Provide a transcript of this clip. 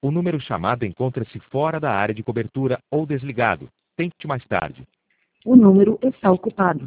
O número chamado encontra-se fora da área de cobertura ou desligado. Tente mais tarde. O número está ocupado.